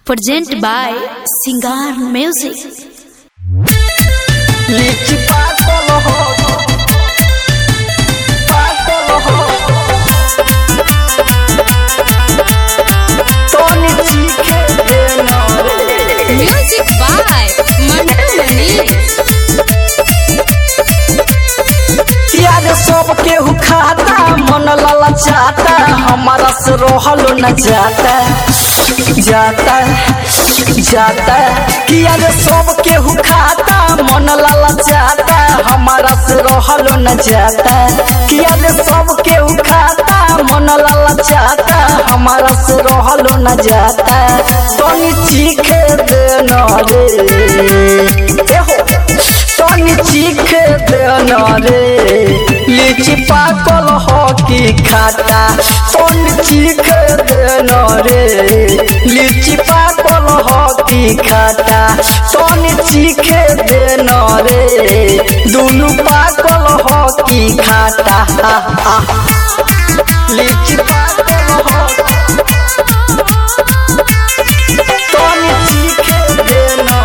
Presented by Singar Music. लीची पागल हो तोनी चीखे देना रे। Music by Mantu Mani. यार सब केहू खाता मन ललचाता हमारा से रहलो न जाता जाता जाता कि यार सब केहू खाता मन ललचाता हमारा से रहलो न जाता कि यार सब केहू खाता मन ललचाता हमारा से रहलो न जाता तोनी चीखे देना रे तोनी चीखे देना रे लीची पागल हो कि खाटा तोनी चीखे देना रे लीची पागल हो कि खाटा तोनी चीखे देना रे दोनों पागल हो कि खाटा लीची पागल हो तोनी चीखे देना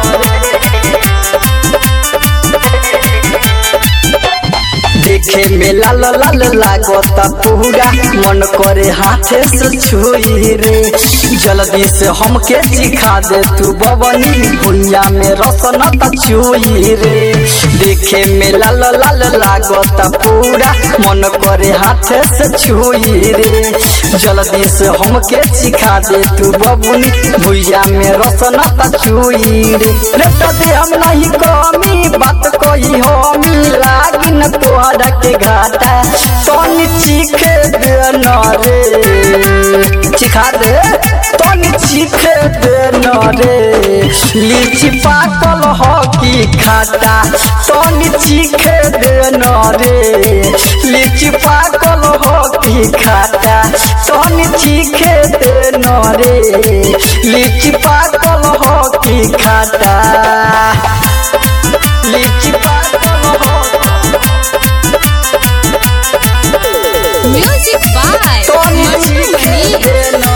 देखे में लाल लाल लागता पूरा मन करे हाथे से छुई रे जल्दी से हमके सिखा दे तू बबनी भुइया में रसन त छुई रे देखे में लाल लाल लागता पूरा मन करे हाथे से छुई रे जल्दी से हमके सिखा दे तू बबनी भुइया में रसन त छुई रे तो दे हम नहीं कमी बात कोई हो लागी न तोहरा के घाटा तोनी चीखे देना रे चिखा दे तोनी चीखे देना रे लीची पागल हो कि खाटा तोनी चीखे देना रे लीची पागल हो कि खाटा तोनी चीखे देना रे लीची पागल हो कि खाटा लीची पागल हो Music by Mantu Mani.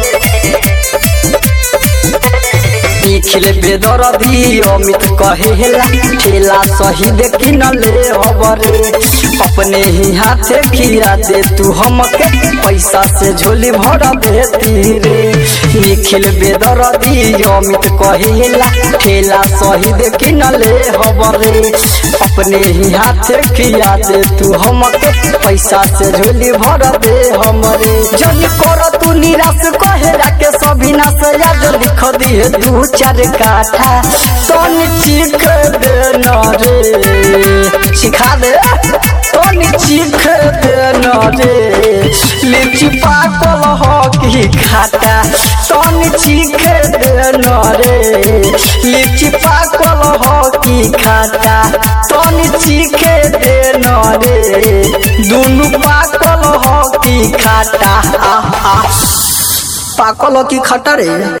Nikhil बेदरदी अमित कहेला ठेला सही देखी न ले हबरे अपने ही हाथे खिया दे तू हमके पैसा से झोली भर देती रे निखिल बेदरदी अमित कहेला ठेला सही देखी न ले हबरे अपने ही हाथे खिया दे तू हमके पैसा से झोली भर दे हमरे जन कर तू निराश कहेला के सभी ना से याद लिख दिए दू चार काठा तोनी चीख देना रे सिखा दे तोनी चीख देना रे लीची पागल हो कि खाटा तोनी चीख देना रे लीची पागल हो कि खाटा तोनी चीख देना रे दोनों पागल हो कि खाटा पागल हो कि खाटा रे।